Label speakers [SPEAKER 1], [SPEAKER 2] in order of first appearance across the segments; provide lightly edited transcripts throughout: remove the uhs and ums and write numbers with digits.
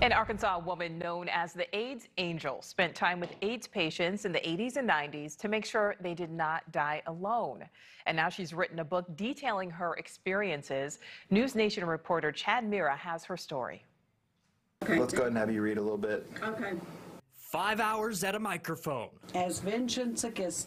[SPEAKER 1] An Arkansas woman known as the AIDS Angel spent time with AIDS patients in the 80s and 90s to make sure they did not die alone. And now she's written a book detailing her experiences. News Nation reporter Chad Mira has her story.
[SPEAKER 2] Okay.
[SPEAKER 3] Let's go ahead and have you read a little bit.
[SPEAKER 2] Okay.
[SPEAKER 4] 5 hours at a microphone.
[SPEAKER 2] As vengeance against.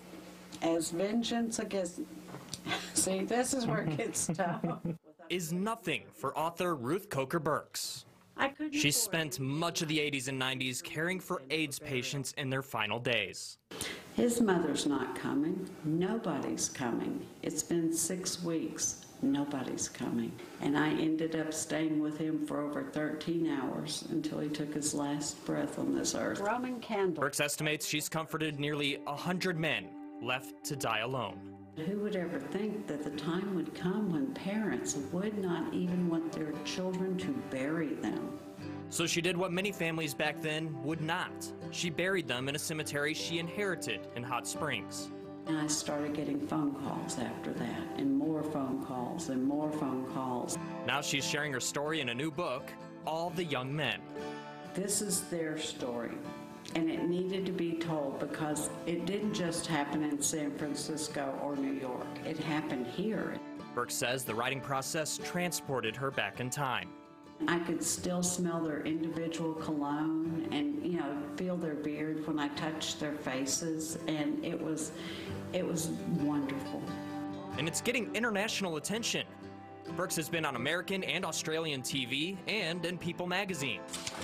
[SPEAKER 2] See, this is where it gets tough.
[SPEAKER 4] Is nothing for author Ruth Coker Burks. She spent much of the 80s and 90s caring for AIDS patients in their final days.
[SPEAKER 2] His mother's not coming. Nobody's coming. It's been 6 weeks. Nobody's coming. And I ended up staying with him for over 13 hours until he took his last breath on this earth. Roman candle.
[SPEAKER 4] Burks estimates she's comforted nearly 100 men left to die alone.
[SPEAKER 2] Who would ever think that the time would come when parents would not even want their children to bury them?
[SPEAKER 4] So she did what many families back then would not. She buried them in a cemetery she inherited in Hot Springs.
[SPEAKER 2] And I started getting phone calls after that, and more phone calls, and more phone calls.
[SPEAKER 4] Now she's sharing her story in a new book, All the Young Men.
[SPEAKER 2] This is their story. And it needed to be told because it didn't just happen in San Francisco or New York. It happened here.
[SPEAKER 4] Burks says the writing process transported her back in time.
[SPEAKER 2] I could still smell their individual cologne and, feel their beard when I touched their faces. And it was wonderful.
[SPEAKER 4] And it's getting international attention. Burks has been on American and Australian TV and in People magazine.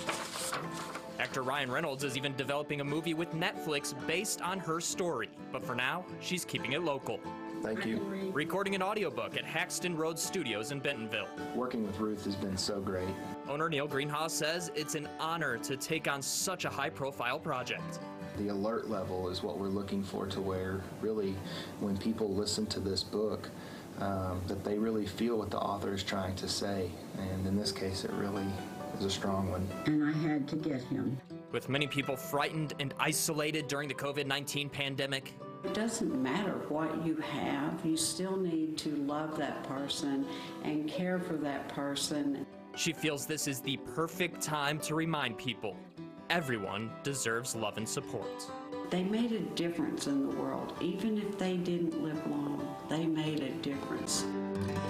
[SPEAKER 4] Actor Ryan Reynolds is even developing a movie with Netflix based on her story. But for now, she's keeping it local.
[SPEAKER 3] Thank you.
[SPEAKER 4] Recording an audiobook at Haxton Road Studios in Bentonville.
[SPEAKER 3] Working with Ruth has been so great.
[SPEAKER 4] Owner Neil Greenhaw says it's an honor to take on such a high-profile project.
[SPEAKER 3] The alert level is what we're looking for, to where really when people listen to this book, that they really feel what the author is trying to say. And in this case, it really is a strong one.
[SPEAKER 2] And I had to get him.
[SPEAKER 4] With many people frightened and isolated during the COVID-19 pandemic,
[SPEAKER 2] It doesn't matter what you have, you still need to love that person and care for that person.
[SPEAKER 4] she feels this is the perfect time to remind people everyone deserves love and support.
[SPEAKER 2] They made a difference in the world. Even if they didn't live long, they made a difference.